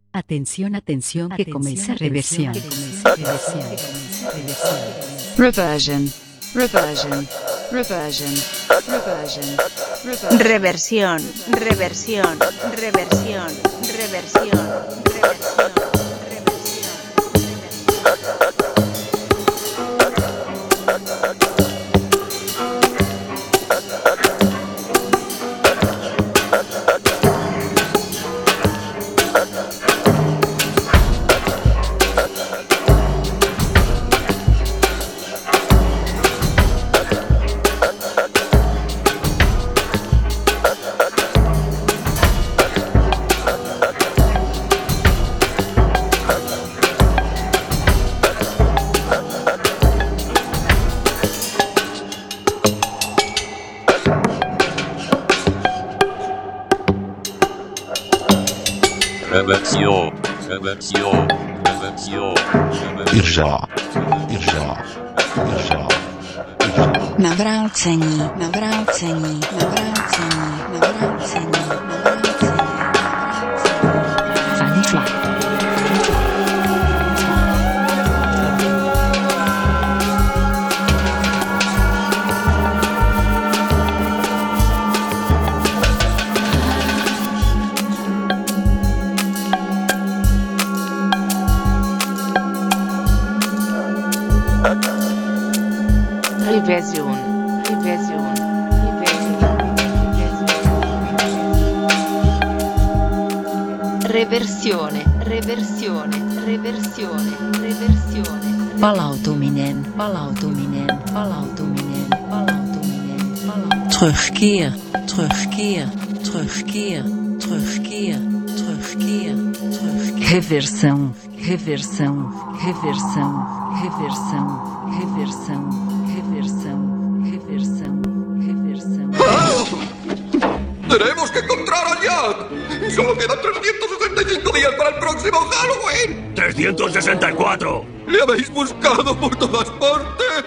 Atención, atención, que comienza reversión. Reversion, reversion, reversion, reversion, reversion. Reversión, reversión, reversión, reversión, reversión. Reversión, reversión, reversión, Irja, irja, irja, irja. Nawrácení, nawrácení, nawrácení, nawrácení, nawrácení. Fanny Flack. Reversion, reversion, reversione, reversione, reversione, reversione. Palautuminen, palautuminen, palautuminen, palautuminen, palautuminen. Terugkeer, terugkeer, terugkeer, terugkeer, terugkeer, terugkeer. Reversão, reversão, reversão, reversão, reversão, reversão, reversão, reversão. ¡Tenemos que encontrar a Jack! ¡Solo quedan 365 días para el próximo Halloween! ¡364! ¡Le habéis buscado por todas partes!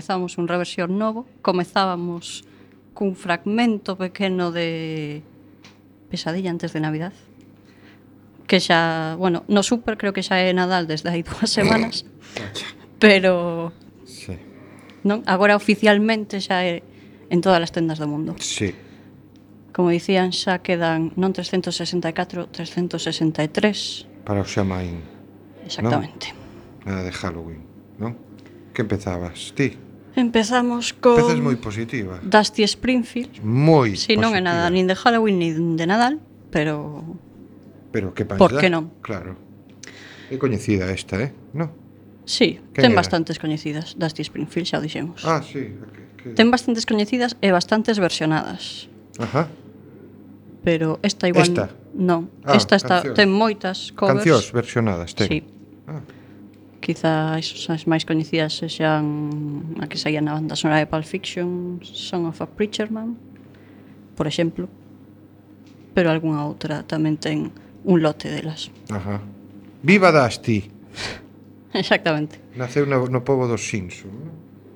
comezamos un reversión novo. Comezábamos cun fragmento pequeno de Pesadilla antes de Navidad, que xa, bueno, no Super creo que xa é Nadal desde hai 2 semanas, pero Sí. non, agora oficialmente xa é en todas as tendas do mundo. Sí. Como dicían, xa quedan non 364, 363. Para o Xamaín. Exactamente. Nada de Halloween, non? Que empezabas? Ti? Empezamos con Empezas moi positiva. Dusty Springfield. Moi Si, non é nada nin de Halloween nin de Nadal, pero Pero que pasa? Por que non? Claro. É coñecida esta, non? sí, Quen ten era? bastantes coñecidas. Dusty Springfield, xa o dixemos. Ah, sí. Ten bastantes coñecidas e bastantes versionadas. Ajá. Pero esta igual Esta? non. Ah, Esta está, cancións. ten moitas covers. Cancións versionadas, ten. Sí. Ah. Quizá as máis coñecidas sexan a que saía na banda sonora de Pulp Fiction, Song of a Preacher Man, por exemplo. Pero algunha outra tamén ten un lote delas. Ajá. Viva Dusty. Exactamente. Naceu no pobo dos Simpson, non?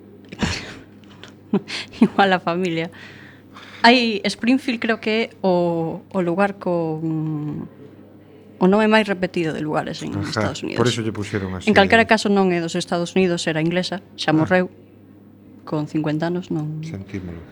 Igual a familia. Hai Springfield, creo que é o lugar con o nome máis repetido de lugares en Ajá, Estados Unidos. por eso lle puxeron así. En calquera caso non é dos Estados Unidos, era inglesa, xa morreu con 50 anos, non. Sentímolo.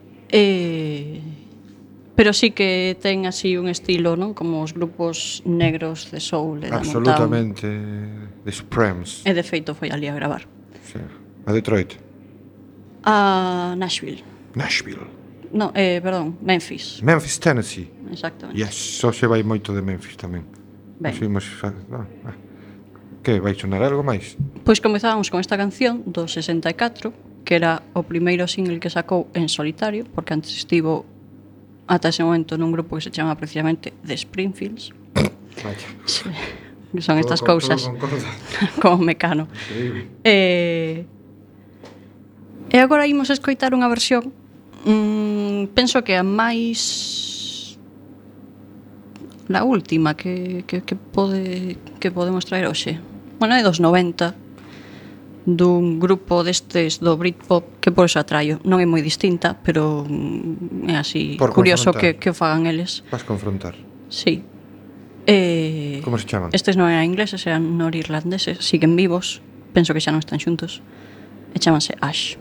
Pero sí que ten así un estilo, non? Como os grupos negros de soul e da Motown. Absolutamente. The Supremes. E de feito foi ali a gravar. Sí. A Detroit. A Nashville. Nashville. No, perdón, Memphis. Memphis, Tennessee. Exactamente. Yes, só se vai moito de Memphis tamén. Ben. Que, vai sonar algo máis? Pois comezábamos con esta canción do 64, que era o primeiro single que sacou en solitario, porque antes estivo ata ese momento nun grupo que se chama precisamente The Springfields. Vaya. Sí, que son estas cousas como Mecano. E agora imos escoitar unha versión, penso que a máis la última que podemos traer hoxe. Bueno, é dos 90, dun grupo destes do Britpop, que por eso a traio. Non é moi distinta, pero é así Por curioso confrontar. que o fagan eles. Vas confrontar. Sí. Como se chaman? Estes non eran ingleses, eran norirlandeses, siguen vivos, penso que xa non están xuntos. E chamanse Ash.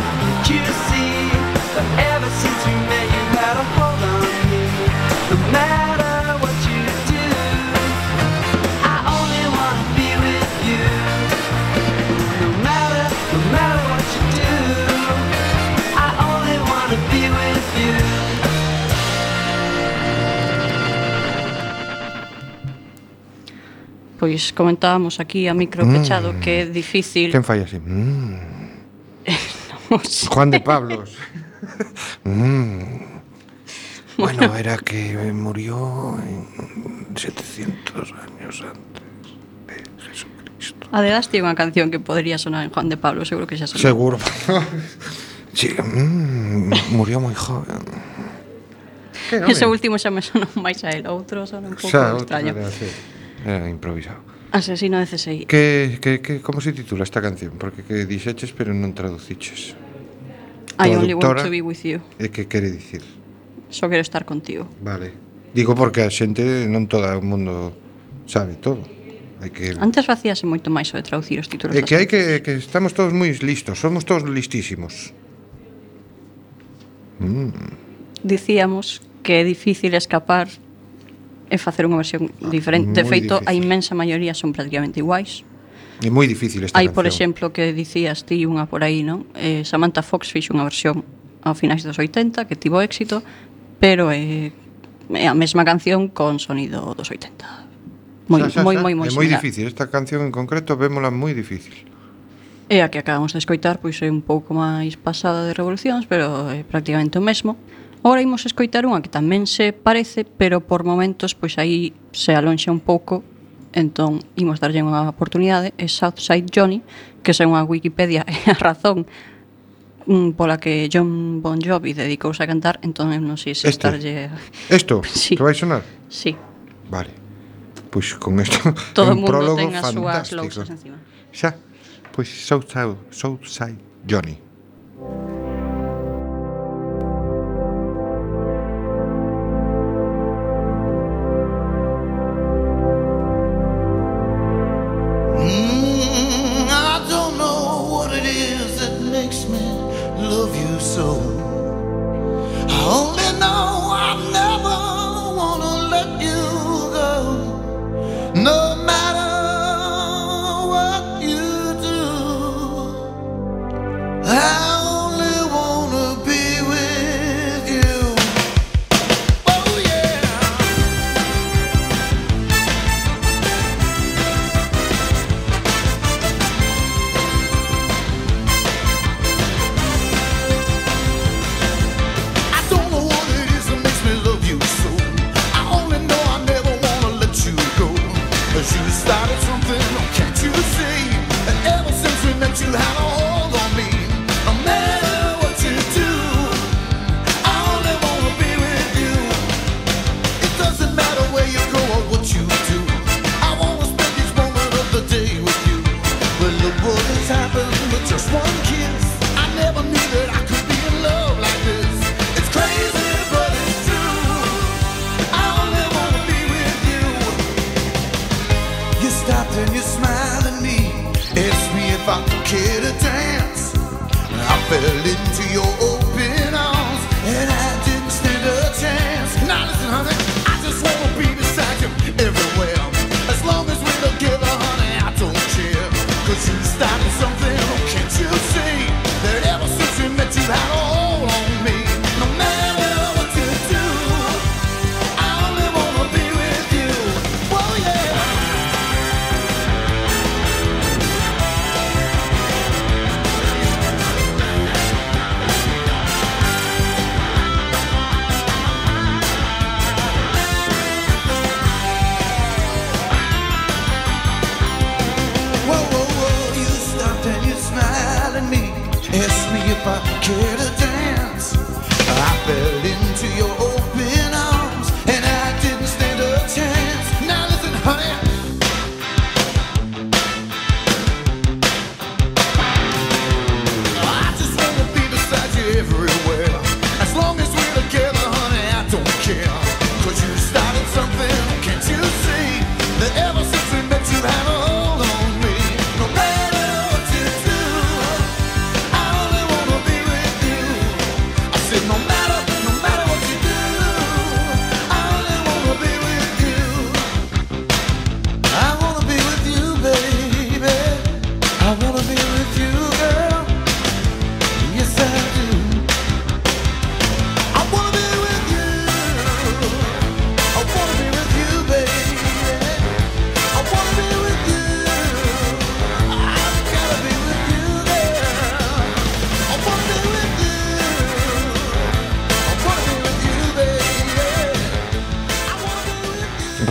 Juicy, but ever since we met, you had a hold on me. No matter pois comentábamos aquí a micro pechado que é difícil. Quen fai así? Juan de Pablos. Bueno, era que murió en 700 años antes de Jesucristo. Adedaste unha canción que podría sonar en Juan de Pablo, seguro que xa sonou. Seguro. Sí, murió moi joven. Ese último xa me sonou máis a él, outro sonou un pouco extraño. Era improvisado. Asesino de CSI. Como se titula esta canción? Porque que dixeches, pero non traduciches. I only want to be with you. E que quere dicir? Só quero estar contigo. Vale. Digo porque a xente non todo o mundo sabe todo. Hai que... Antes facíase moito máis o de traducir os títulos. É que hai que estamos todos moi listos, somos todos listísimos. Dicíamos que é difícil escapar e facer unha versión diferente. De feito, difícil. A inmensa maioría son prácticamente iguais. É moi difícil esta canción. Hai, canción. por exemplo, que dicías ti unha por aí, non? Samantha Fox fixo unha versión ao finais dos 80 que tivo éxito, pero é a mesma canción con sonido dos 80. Moi similar. É moi difícil, esta canción en concreto vémola moi difícil. E a que acabamos de escoitar pois é un pouco máis pasada de revolucións, pero é prácticamente o mesmo. Ora imos escoitar unha que tamén se parece, pero por momentos pois aí se alonxa un pouco, entón imos darlle unha oportunidade. É Southside Johnny, que é unha Wikipedia, é a razón pola que John Bon Jovi dedicouse a cantar, entón non sei se estarlle... Isto? Sí. Que vai sonar? Sí. Vale. Pois con isto todo un prólogo ten as súas fantástico. lousas encima. Xa, pois Southside Johnny.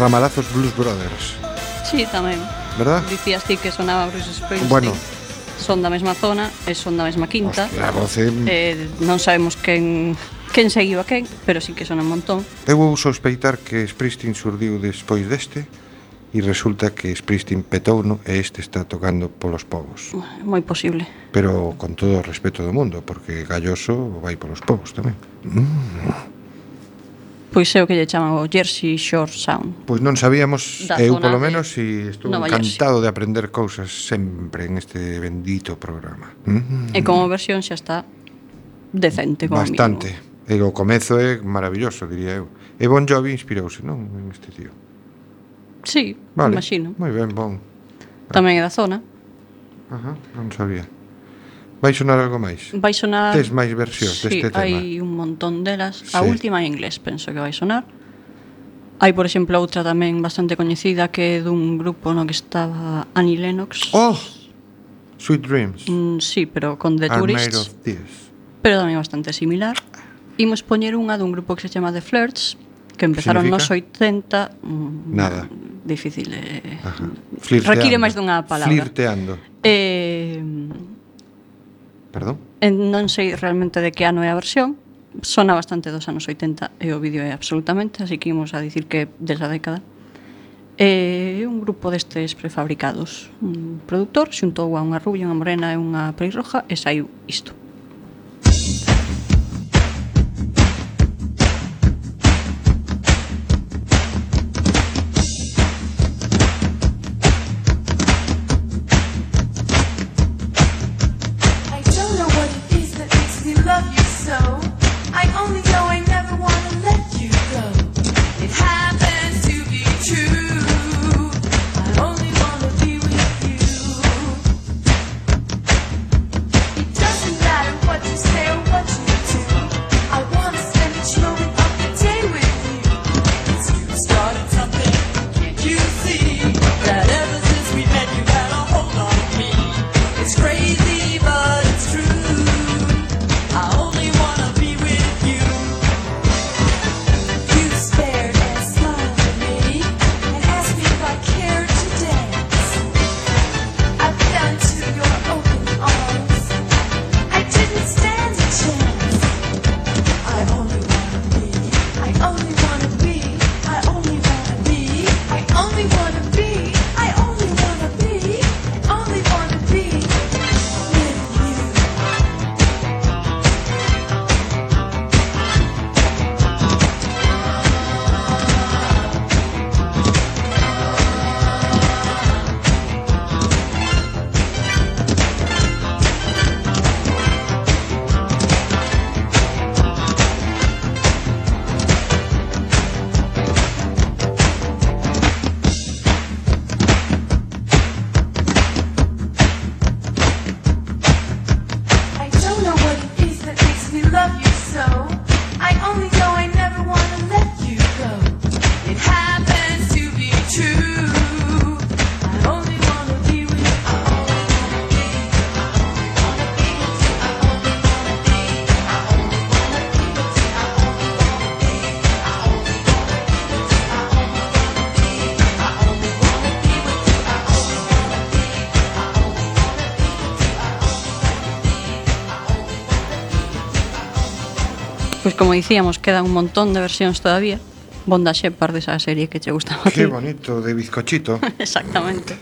ramalazos Blues Brothers, Sí, tamén. verdad? Dicías ti que sonaba Bruce Springsteen. Bueno. Son da mesma zona e son da mesma quinta. Hostia, a voz é... Non sabemos quen seguiu a quen, pero sí que sona un montón. Eu vou sospeitar que Springsteen surdiu despois deste e resulta que Springsteen petouno e este está tocando polos povos. Moi posible. Pero con todo o respeto do mundo, porque Galloso vai polos povos tamén. Pois é o que lle chaman o Jersey Shore Sound. Pois non sabíamos, Da eu zona polo de menos, e estou Nova encantado de aprender cousas sempre en este bendito programa. E como versión xa está decente, como Bastante. E o comezo é maravilloso, diría eu. E Bon Jovi inspirouse, non? En este tío. Sí, Vale, imagino. moi ben, bon. Tamén é da zona. Ajá, non sabía. Vai sonar algo máis? Vai sonar... Tes máis versións deste tema? Sí, hai un montón delas. Sí. A última en inglés, penso que vai sonar. Hai, por exemplo, outra tamén bastante coñecida que é dun grupo no que estaba Annie Lennox. Oh! Sweet Dreams. Sí, pero con The Are made Tourists. of this. Pero tamén bastante similar. Imos poñer unha dun grupo que se chama The Flirts, que empezaron nos 80. Nada. Difícil. Flirteando. Require máis dunha palabra. Flirteando. Perdón? Non sei realmente de que ano é a versión. Sona bastante dos anos 80 e o vídeo é absolutamente, así que imos a dicir que é desa década. É un grupo destes prefabricados. Un produtor xuntou a unha rubia, unha morena e unha pelirroja e saiu isto. Pois como dicíamos, quedan un montón de versións todavía. Bonda Shepard, esa serie que che gustaba a ti. Que bonito, de bizcochito. Exactamente.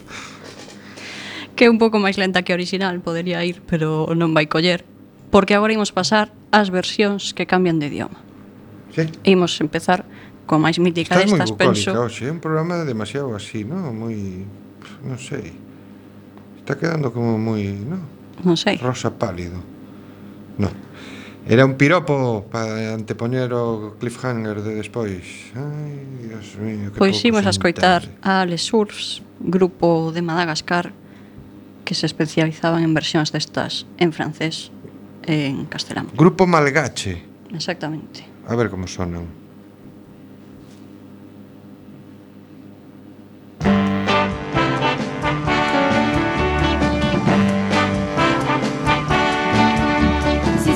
Que é un pouco máis lenta que a original, podería ir, pero non vai coller. Porque agora imos pasar ás versións que cambian de idioma. Sí. Imos empezar con máis mítica destas, penso. Estás moi bucólica hoxe, é un programa demasiado así, ¿no? Moi... non sei. Está quedando como moi, ¿no? Non sei. Rosa pálido. No. Era un piropo para antepoñer o cliffhanger de despois. Ai, Dios mío, que pois pouco imos a escoitar sentade. a Les Surfs, grupo de Madagascar que se especializaban en versións destas en francés e en castelán. Grupo Malgache. Exactamente. A ver como sonan.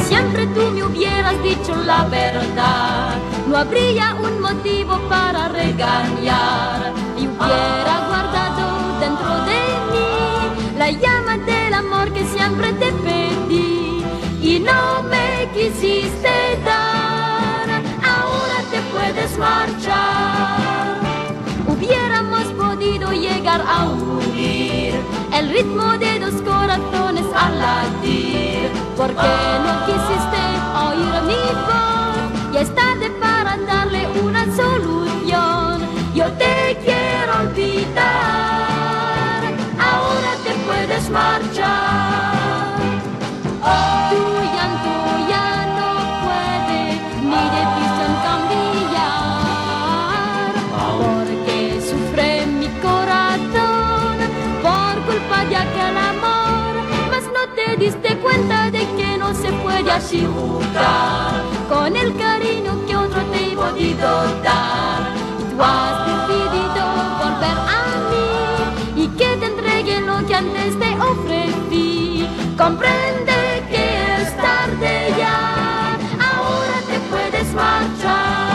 Dicho la verdad, no habría un motivo para reír. engañar. Y hubiera guardado dentro de mí la llama del amor que siempre te pedí y no me quisiste dar. Ahora te puedes marchar. Hubiéramos podido llegar a unir el ritmo de dos corazones al latir. Porque no quisiste oír mi voz y es tarde para darle una solución. Yo te quiero olvidar. Ahora te puedes marchar. Tu llanto ya no puede mi decisión cambiar. Porque sufre mi corazón por culpa de aquel amor. Mas no te diste cuenta de que no se puede así jugar con el cariño que otro te he podido dar. Y tú has decidido volver a mí y que te entregue lo que antes te ofrecí. Comprende que es tarde ya. Ahora te puedes marchar.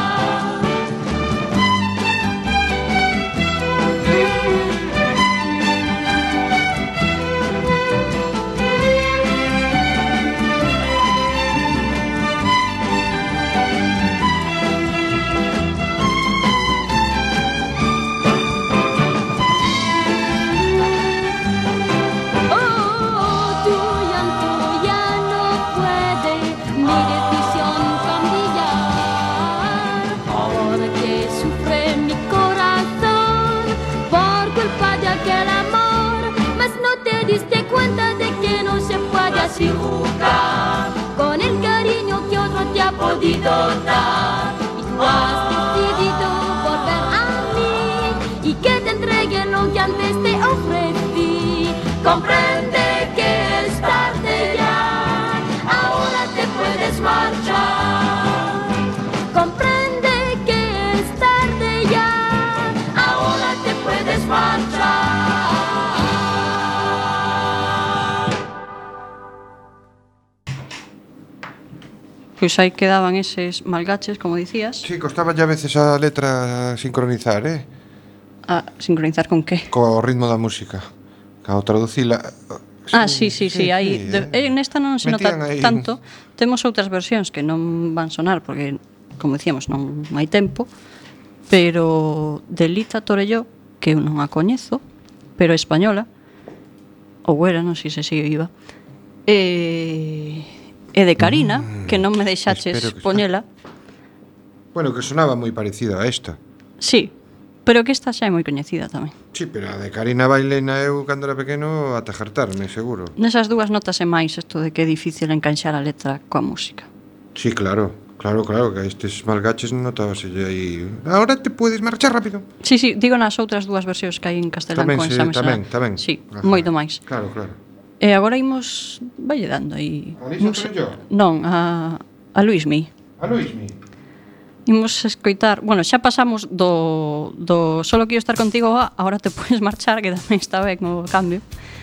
Así jugar con el cariño que otro te ha podido dar. Y tú has decidido volver a mí y que te entregue lo que antes te ofrecí. Comprende que es tarde ya. Ahora te puedes marchar. Comprende que es tarde ya. Ahora te puedes marchar. Pois aí quedaban eses malgaches, como dicías. Sí, costaba ya a veces a letra sincronizar, A sincronizar con que? Co ritmo da música. Ao traducila. Sí, aí. Nesta non se nota tanto. Temos outras versións que non van sonar porque, como dicíamos, non hai tempo. Pero de Lita Torelló, que eu non a coñezo, pero española, ou era, non sei se sigue viva, e de Karina, que non me deixaches poñela. Bueno, que sonaba moi parecido a esta. Sí, pero que esta xa é moi coñecida tamén. Sí, pero a de Karina Bailena eu, cando era pequeno, ata jartarme, seguro. Nesas dúas notase máis isto de que é difícil encaixar a letra coa música. Sí, claro, que a estes malgaches notábase aí. Ahora te puedes marchar rápido. Sí, digo nas outras dúas versións que hai en castelán con esa mesa. Tamén. Sí, moito máis. Claro. E agora imos valle dando aí. A Lisa Torelló? Non, a Luismi. A Luismi. Imos escoitar, bueno, xa pasamos do Solo quiero estar contigo a Ahora te puedes marchar, que tamén está ben o cambio.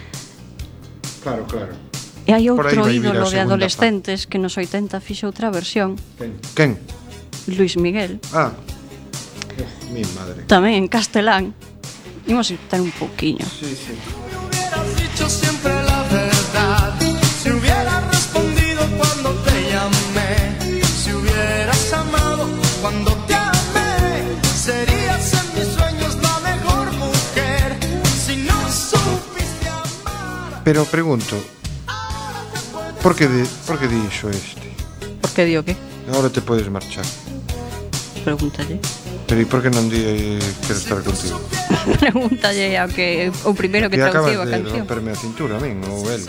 Claro. E hai outro ídolo de adolescentes que nos 80 fixo outra versión. Quen? Luis Miguel. Mi madre. Tamén en castelán. Imos escoitar un pouquiño. Sí. Siempre la verdad. Si hubieras respondido cuando te llamé, si hubieras amado cuando te amé, serías en mis sueños la mejor mujer. Si no supiste amar. Pero pregunto, por que dixo este? Por que dio que? Ahora te puedes marchar. Pregúntalle. Pero e por que non di quero estar contigo? Pregúntalle ao que o primeiro que traduciu a canción. Que acabas de romperme a cintura a min, ou el.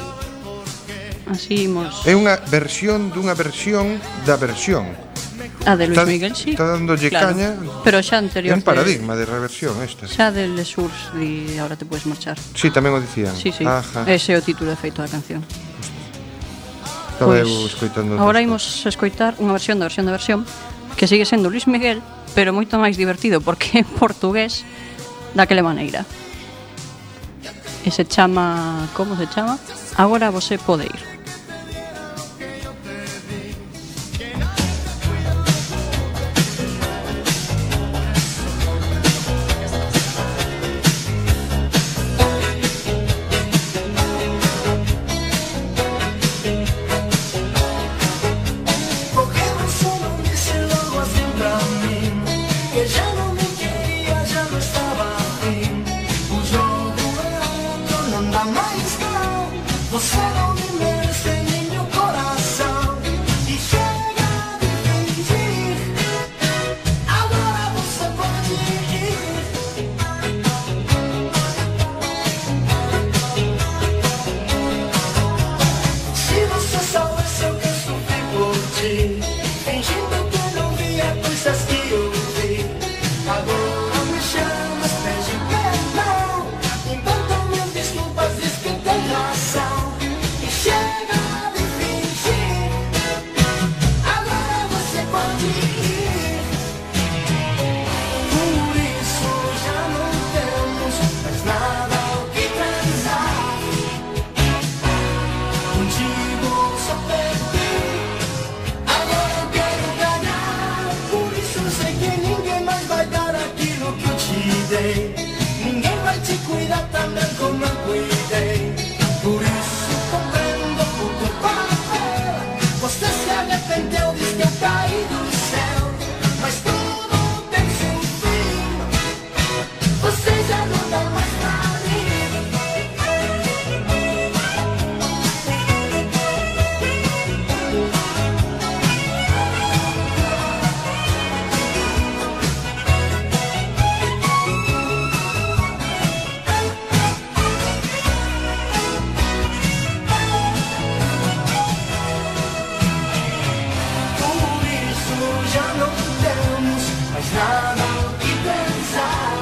Así imos. É unha versión dunha versión da versión. A de Luis Miguel, sí. Está dándolle caña. Pero xa anterior. É un paradigma de reversión esta. Xa del Surs di Ahora te puedes marchar. Sí, tamén o dicían. Sí. Ajá. Ese é o título de feito da canción. Estaba eu escoitando. Agora imos escoitar unha versión da versión que sigue sendo Luis Miguel, pero moito máis divertido porque é portugués daquela maneira. E se chama, como se chama? Agora você pode ir. ninguém vai te cuidar também como eu cuidei. Por isso compreendo o teu papel. Você se arrependeu, diz que eu caí do céu, mas tudo tem seu fim. Você já não dá mais pra mim. Nada o que pensar.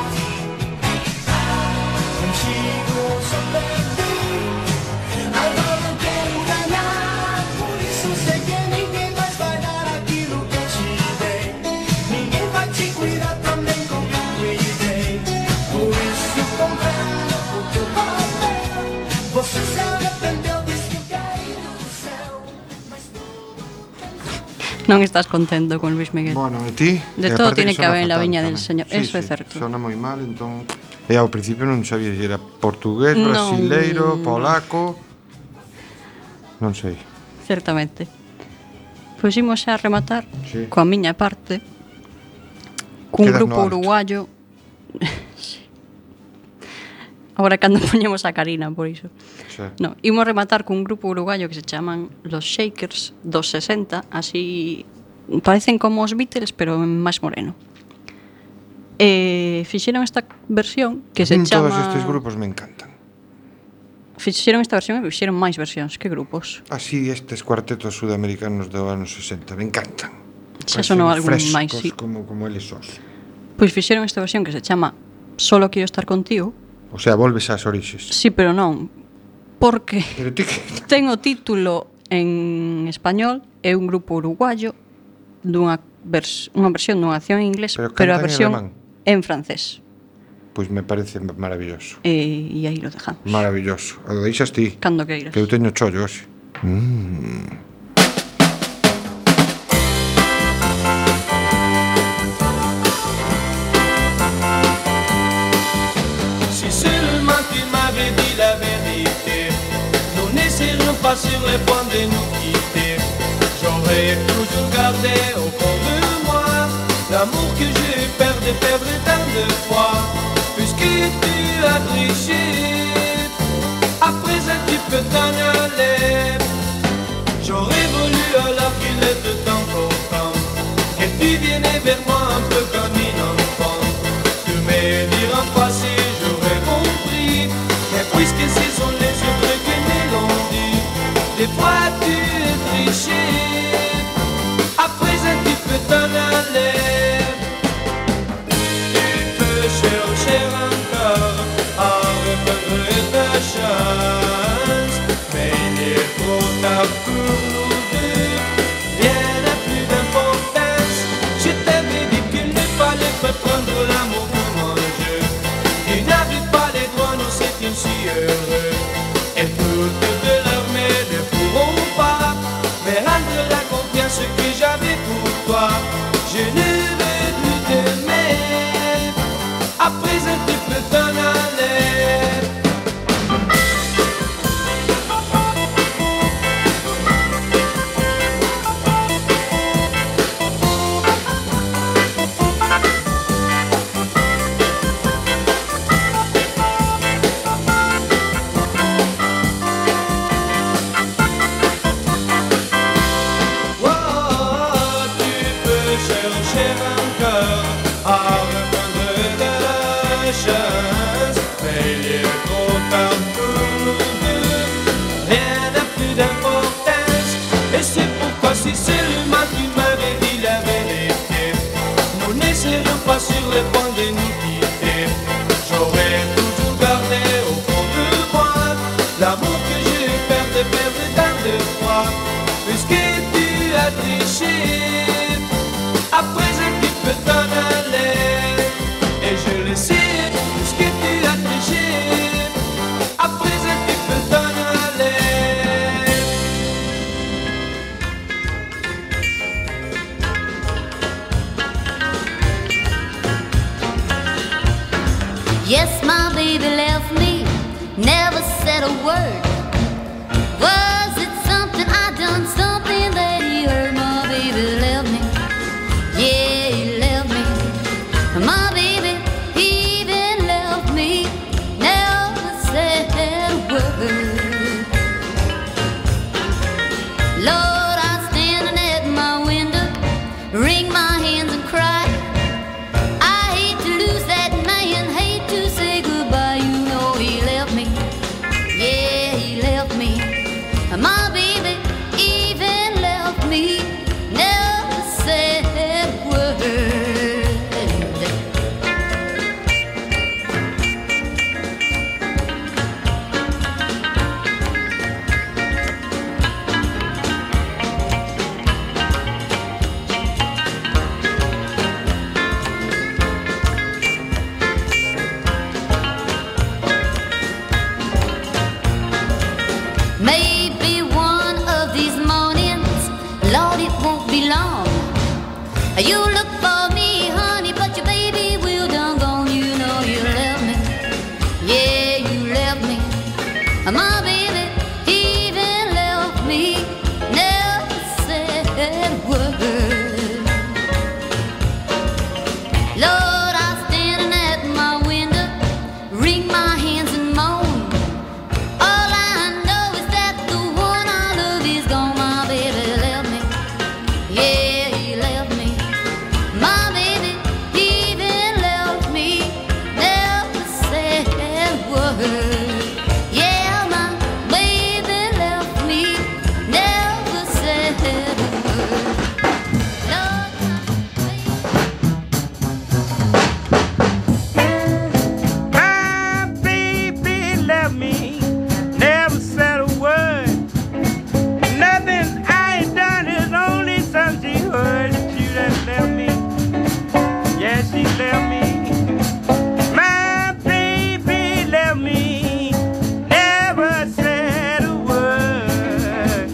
Contigo só perdi. Agora eu quero ganhar. Por isso sei que ninguém mais vai dar aquilo que eu te dei. Ninguém vai te cuidar também como eu cuidei. Por isso compreendo o teu papel. Você se arrependeu, diz que eu caí do céu, mas Non estás contento con Luis Miguel. Bueno, e ti? De E todo aparte tiene que sona haber en la fatal viña del tamén. Señor. Eso é certo. Sona moi mal, entón... E ao principio non sabía se era portugués, Non. brasileiro, polaco... Non sei. Certamente. Pois imos xa rematar Sí. coa miña parte cun Quedas no grupo alto. uruguayo. Sí. Agora cando poñemos a Karina por iso. Xa. No, imos rematar cun grupo uruguayo que se chaman Los Shakers dos 60, así parecen como os Beatles, pero máis moreno. Fixeron esta versión que se chama... Todos estes grupos me encantan. Fixeron esta versión e fixeron máis versións. Que grupos? Así estes cuartetos sudamericanos do anos 60 me encantan. Xa sonou algún Frescos, máis, sí. como eles sós. Pois fixeron esta versión que se chama Solo quiero estar contigo. O sea, volves ás orixes. Sí, pero non. Porque Pero ti que... ten o título en español, é un grupo uruguayo dunha unha versión dunha canción en inglés, Pero pero a cantan en versión alemán. en francés. Pois me parece maravilloso. E aí lo dejamos. Maravilloso. O deixas ti. Cando queiras. Que eu teño chollo hoxe. Si seulement tu m'avais dit la vérité, nous n'essayerions pas sur les points de nous quitter. J'aurais toujours gardé au fond de moi l'amour que j'ai perdu tant de fois. Puisque tu as triché, après un petit peu t'en aller. J'aurais voulu alors qu'il était important que tu viennes vers moi un peu comme une enfant. Tu me diras pas si j'aurais compris, mais puisque ce sont les autres qui me l'ont dit, des fois tu es triché, après un petit peu t'en aller. Tu peux chercher encore à reprendre ta chance, mais il est trop tard pour nous deux, rien n'a plus d'importance. Je t'avais dit qu'il n'est pas my baby left me, never said a word. Was it something I done, something that he heard? My baby left me, yeah, he left me. My baby even left me, never said a word. Lord, I'm standing at my window, wring my hands and cry. I hate to lose that man, hate to say goodbye. You know he left me, yeah, he left me. My baby even left me, never said a word. Maybe one of these mornings, Lord, it won't be long. You look for me, honey, but your baby will done gone. You know you left me, yeah, you left me. My baby even left me, never said a word. Lord, I'm standing at my window, wring my hands and moan. All I know is that the one I love is gone. My baby left me, yeah, he left me. My baby even left me, never said a word. Yeah, my baby left me, never said a word. Lord, My baby left me, never said a word. Nothing I ain't done is only something she heard. She just left me, yeah, she left me. My baby left me, never said a word.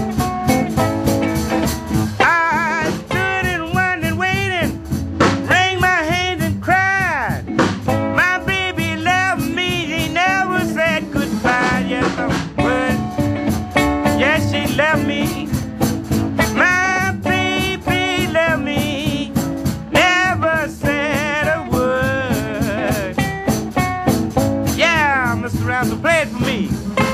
I stood and wondered, waiting, wring my hands and cried. My baby left me, he never said goodbye. Yes, a word. Yes, she left me. My baby left me, never said a word. Yeah, Mr. Ransom, play it for me.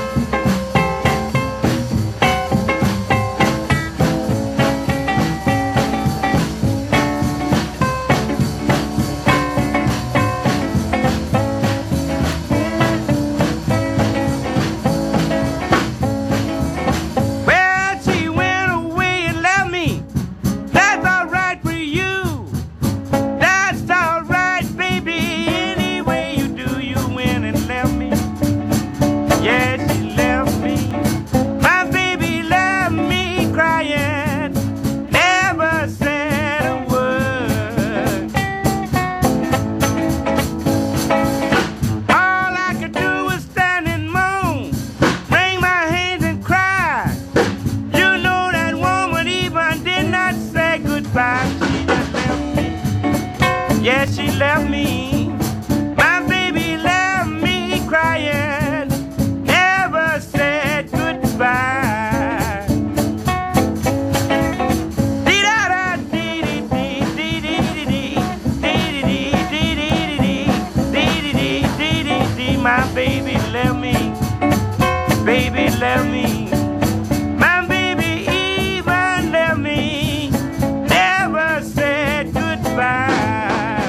Well, she went away and left me. That's all right for you. That's all right, baby. Any way you do, you went and left me. Yeah, she left me. My baby left me crying. Never said a word. All I could do was stand and moan, wring my hands and cry. You know that woman even did not say goodbye. She just left me. Yeah, she left me. My baby left me crying. Never said goodbye. My baby left me. Baby left me. My baby even left me, never said goodbye.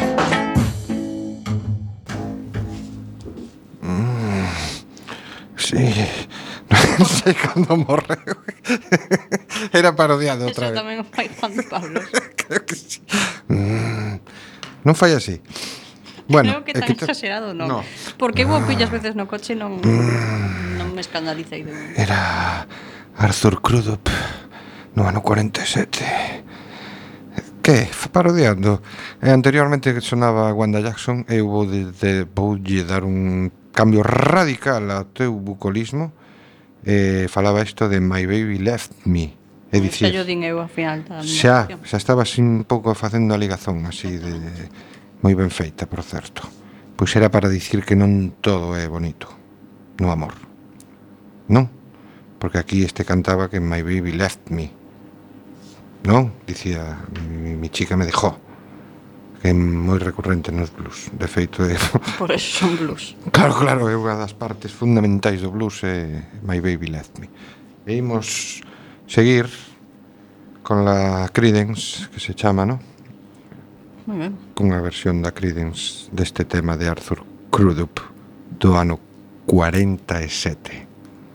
Sí. Non sei cando morreu. Era parodiado outra Eso vez. tamén o fai Juan de Pablos. Creo que sí. Non fai así. Bueno, Creo que tan exagerado non. No. Porque eu pillas veces no coche non me escandalicei de momento. Era Arthur Crudup no ano 47. Que? Parodiando. Anteriormente sonaba Wanda Jackson e voulle dar un cambio radical ao teu bucolismo. Falaba isto de My Baby Left Me. É dicir, Xa yo din eu ao final da xa estaba así un pouco facendo a ligazón así de moi ben feita, por certo. pois era para dicir que non todo é bonito no amor, non? Porque aquí cantaba que my baby left me, non? Dicía, mi chica me dejó, que é moi recurrente nos blues. De feito, por eso son blues. Claro, é unha das partes fundamentais do blues, é my baby left me. E imos seguir con la Creedence, que se chama, non? Moi ben. Cunha versión da Creedence deste tema de Arthur Crudup do ano 47.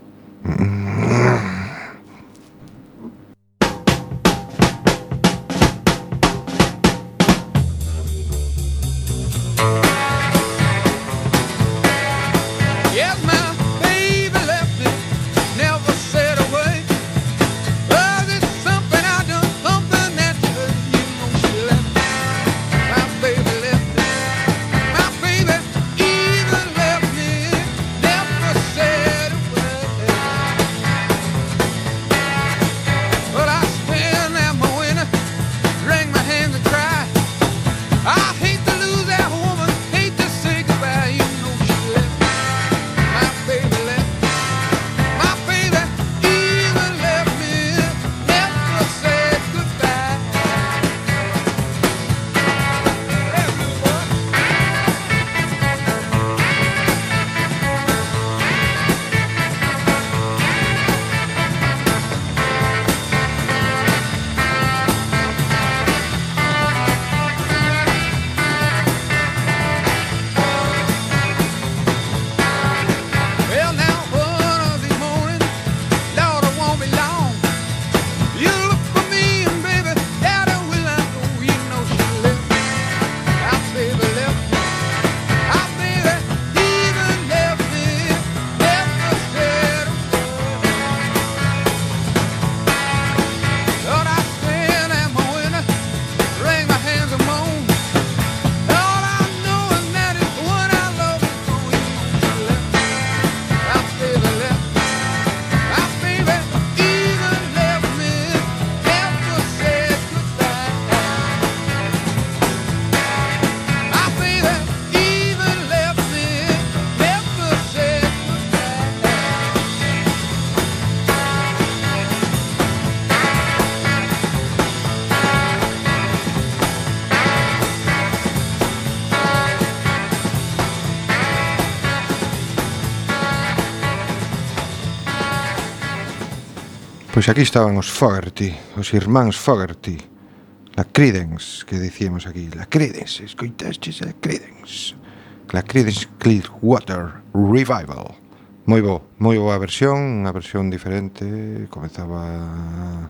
Pois aquí estaban os Fogerty, os irmáns Fogerty, la Creedence, que dicíamos aquí, la Creedence, escoitastes a Creedence, la Creedence Clearwater Revival. Moi boa versión, unha versión diferente, comezaba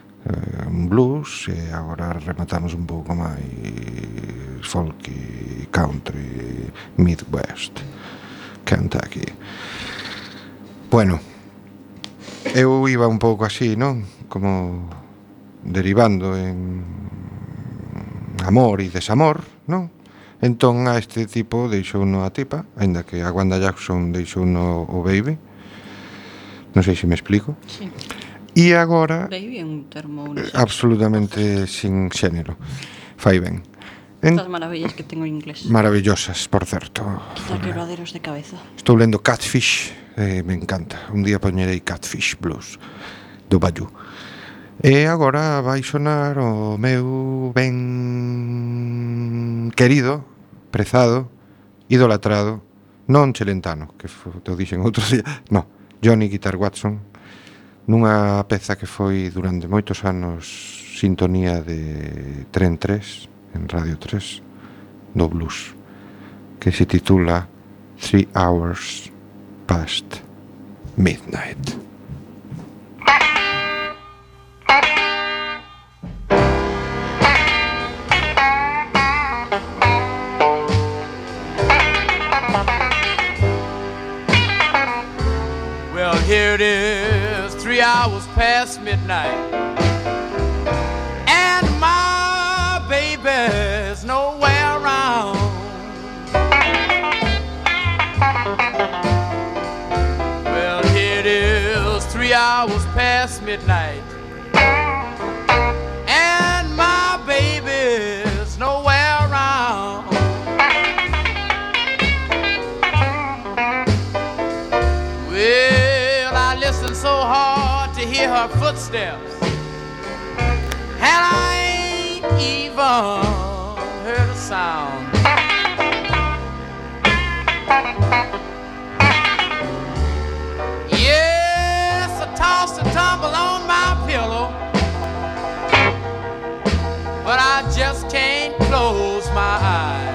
un blues e agora rematamos un pouco máis folky, country, Midwest, Kentucky. Bueno, eu iba un pouco así, non? Como derivando en amor e desamor, non? Entón a este tipo deixou no a tipa, aínda que a Wanda Jackson deixou no o baby. Non sei se me explico. Sí. E agora Baby é un termo unisex. Absolutamente sin xénero. Fai ben. Estas maravillas que tengo en inglés. Maravillosas, por certo. Quizá quebraderos de cabeza. Estou lendo Catfish, me encanta. Un día poñerei Catfish Blues do Bayou. E agora vai sonar o meu ben querido, prezado, idolatrado, non Celentano, que te o dixen outro día, no, Johnny Guitar Watson, nunha peza que foi durante moitos anos sintonía de Tren 3, en Radio 3, do blues, que se titula 3 Hours Past Midnight. Well, here it is, 3 hours past midnight, and my baby's nowhere around. Well, here it is, 3 hours past midnight, and my baby's nowhere around. to hear her footsteps, and I ain't even heard a sound. Yes, I toss and tumble on my pillow, but I just can't close my eyes.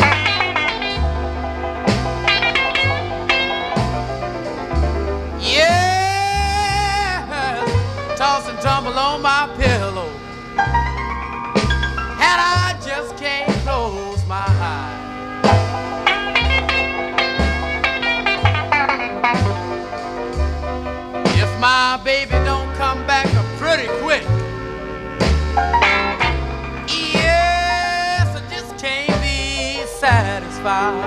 Yeah, toss and tumble on my pillow, and I just can't close my eyes. If my baby don't come back pretty quick, yes, I just can't be satisfied.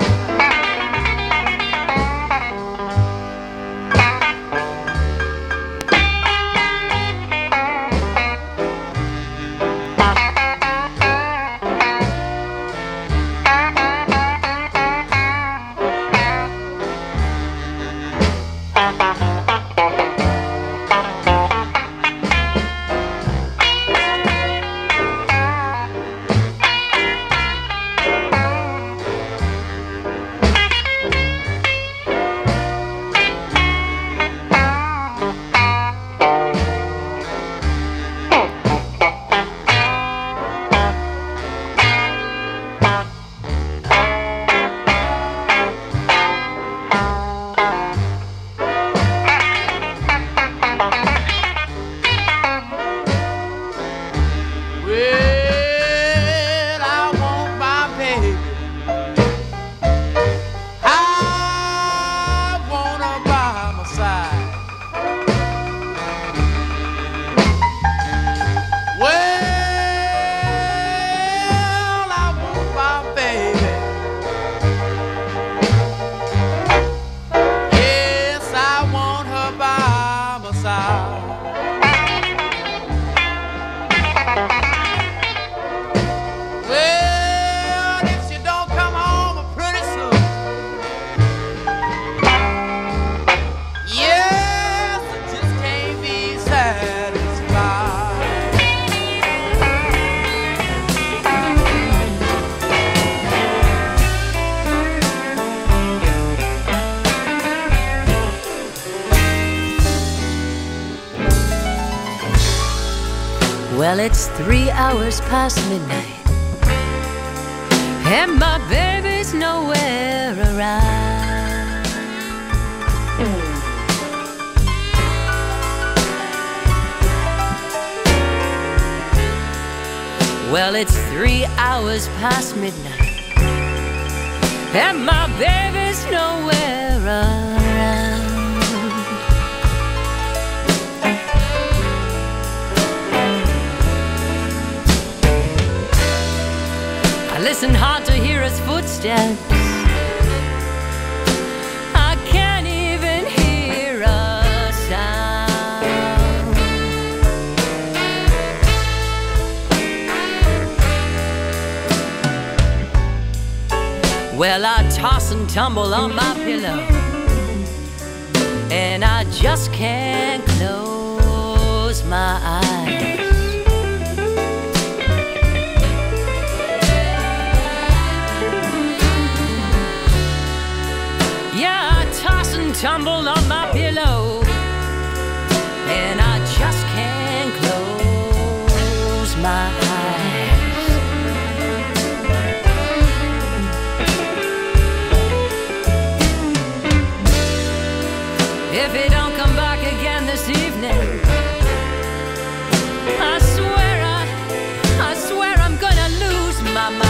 Well, it's 3 hours past midnight, and my baby's nowhere around. Well, it's 3 hours past midnight, and my baby's nowhere around. I listen hard to hear his footsteps. I can't even hear a sound. Well, I toss and tumble on my pillow, and I just can't close my eyes. Tumble on my pillow, and I just can't close my eyes. If he don't come back again this evening, I swear I'm gonna lose my mind.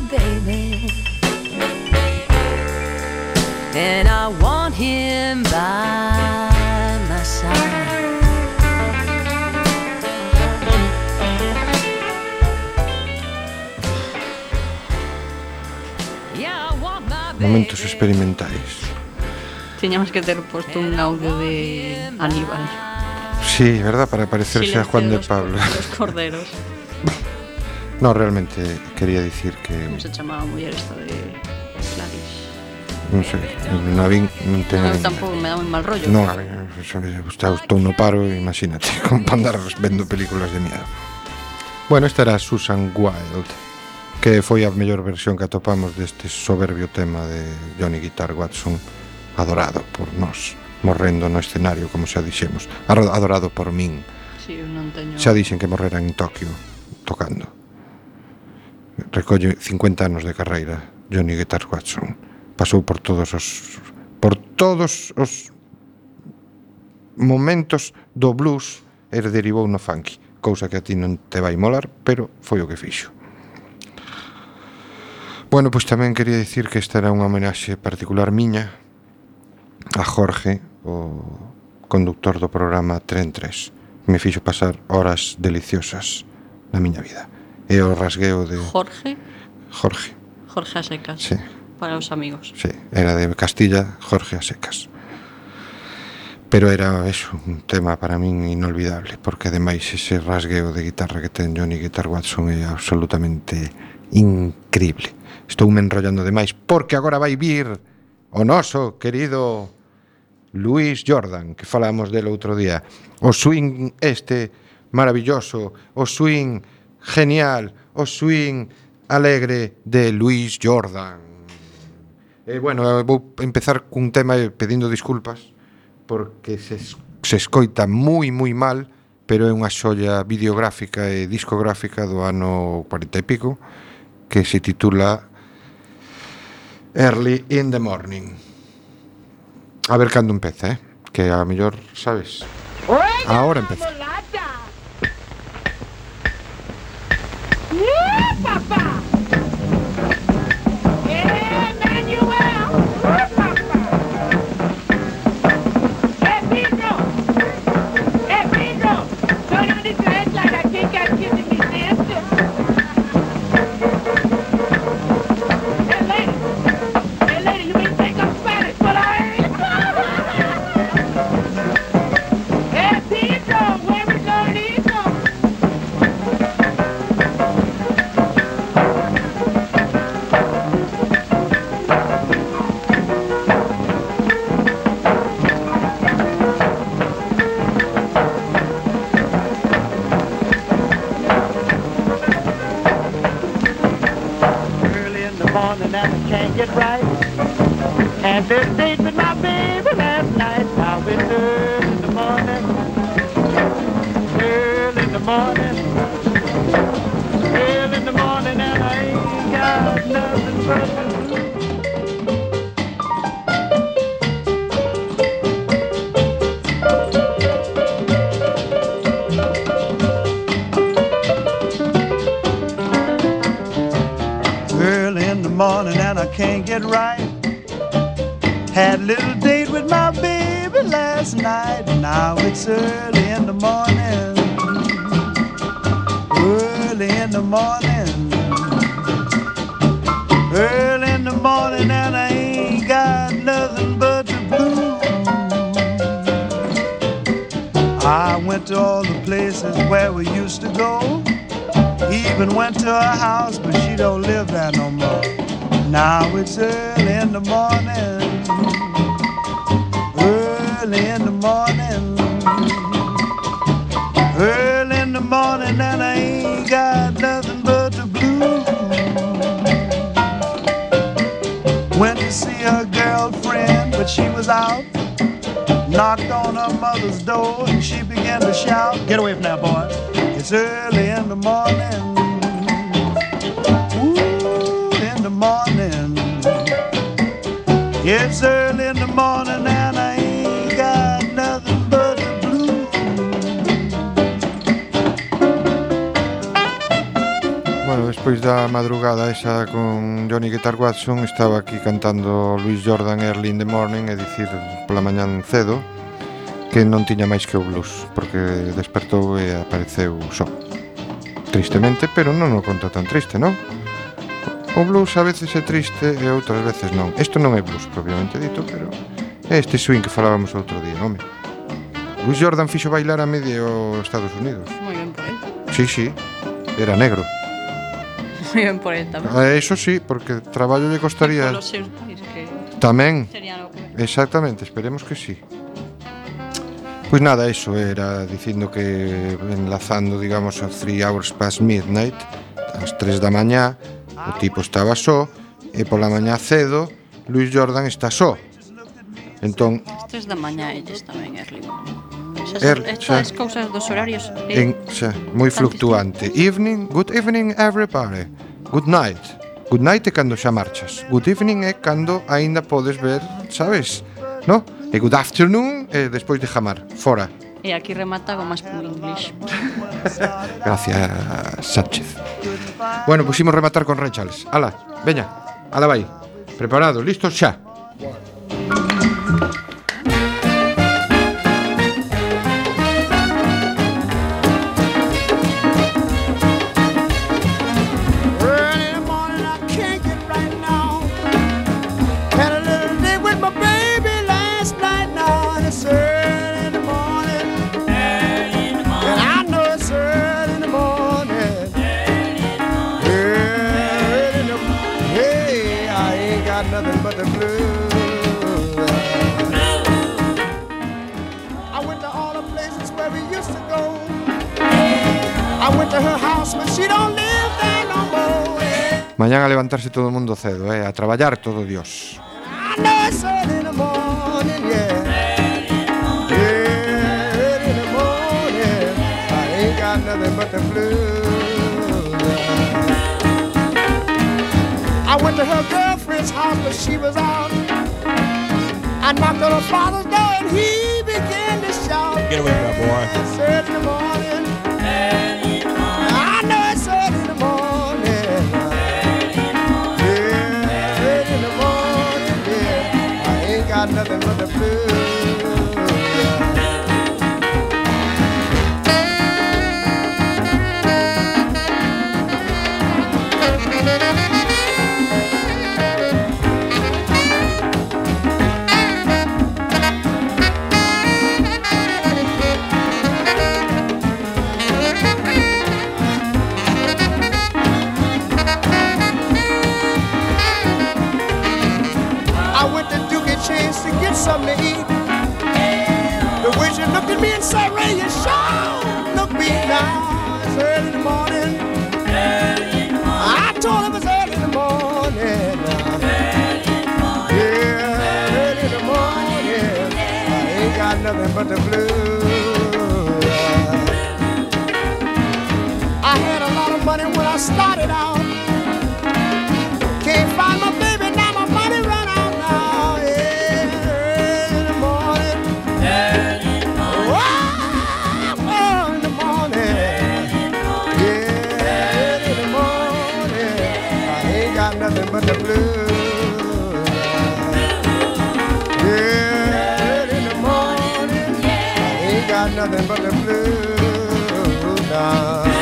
baby, and I want him by my side. Yeah, I want my baby. Momentos experimentais. Tiñamos que ter posto un audio de Aníbal. Sí, verdad, para parecerse a Juan de Pablo. Los corderos. No, realmente quería dicir que... Como se chamaba a muller esta de Clarice? Non sei, non a vin, non teño... No, tampouco me dá un mal rollo. Non, a ver, estou no paro, imagínate, como para andar vendo películas de miedo. Bueno, esta era Susan Wild, que foi a mellor versión que atopamos deste soberbio tema de Johnny Guitar Watson, adorado por nós, morrendo no escenario, como xa dixemos, adorado por min. Sí, eu non teño... Xa dixen que morrera en Tokio, tocando. Recolle 50 anos de carreira Johnny Guitar Watson. Pasou por todos os momentos do blues e derivou no funky, cousa que a ti non te vai molar, pero foi o que fixo. Bueno, pois tamén quería dicir que esta era unha homenaxe particular miña a Jorge, o conductor do programa Tren 3. Me fixo pasar horas deliciosas na miña vida. E o rasgueo de... Jorge? Jorge a secas. Sí. Para os amigos. Sí, era de Castilla, Jorge a secas. Pero era eso, un tema para min inolvidable, porque ademais ese rasgueo de guitarra que ten Johnny Guitar Watson é absolutamente increíble. Estou me enrollando demais, porque agora vai vir o noso querido Louis Jordan, que falamos del outro día. O swing este maravilloso, o swing genial, o swing alegre de Louis Jordan. Bueno, vou empezar cun tema pedindo disculpas porque se escoita moi mal, pero é unha xolla videográfica e discográfica do ano 40 e pico que se titula Early in the Morning. A ver cando empeza, que a mellor, sabes? Ahora empeza. Papá! Emmanuel! Papá! Pedro! Turn on this headlight, I can't get kids in me dancing. Hey lady, you may think I'm Spanish, but I ain't. Hey Pedro, where we gonna leave? Get right. Had this date with my baby last night. Now it's early in the morning. Early in the morning. Early in the morning, and I ain't got nothing but the morning and I can't get right. Had a little date with my baby last night. Now it's early in the morning. Early in the morning. Early in the morning and I ain't got nothing but the blues. I went to all the places where we used to go. Even went to her house, but she don't live there no more. Now it's early in the morning. Early in the morning. Early in the morning and I ain't got nothing but the blues. Went to see her girlfriend, but she was out. Knocked on her mother's door and she began to shout, "Get away from that boy. It's early in the morning." Ooh, in the morning. It's early in the morning and I ain't got nothing but the blues. Bueno, despois da madrugada esa con Johnny Guitar Watson, estaba aquí cantando Louis Jordan Early in the Morning, é dicir, pola mañán cedo, que non tiña máis que o blues, porque despertou e apareceu só. Tristemente, pero non o conta tan triste, non? O blues a veces é triste e outras veces non. Isto non é blues, propiamente dito, pero é este swing que falábamos outro día, home. Louis Jordan fixo bailar a medio Estados Unidos. Moi ben por él. Sí, era negro. Moi ben por él tamén. Eso sí, porque traballo lle costaría... Polos seus pais que... Tamén. Serían o que... Exactamente, esperemos que sí. Pois nada, eso era dicindo que enlazando, digamos, a 3 hours past midnight, ás 3 da mañá, o tipo estaba só, e pola mañá cedo, Louis Jordan está só. Entón... As 3 da mañá elles tamén, early morning. Estas cousas dos horarios moi fluctuante. Evening, good evening everybody. Good night. Good night é cando xa marchas. Good evening é cando aínda podes ver, sabes? No? E good afternoon e despois de jamar, fora. E aquí remata con máis puro inglés. Gracias, Sánchez. Bueno, puximos rematar con Ray Charles. Ala, veña, ala vai. Preparados, listos xa. Nothing but the blues. I went to all the places where we used to go. I went to her house, but she don't live there no more. Mañán a levantarse todo o mundo cedo, a traballar todo Dios. I know it's early in the morning, yeah. Early in the morning. I ain't got nothing but the blues. I went to her girlfriend's house, but she was out. I knocked on her father's door and he began to shout. Get away from that boy. It's early in the morning. I know it's early in the morning. Yeah, early in the morning, yeah. I ain't got nothing but the blues. To get something to eat. The way she looked at me and said, Ray, you sure look beat now. It's early in the morning. I told him it's early in the morning. Yeah, early in the morning. I ain't got nothing but the blues. I had a lot of money when I started out. Can't find my baby, now my money run out now. Nothing but the blues. Yeah, in the morning, I ain't got nothing but the blues now.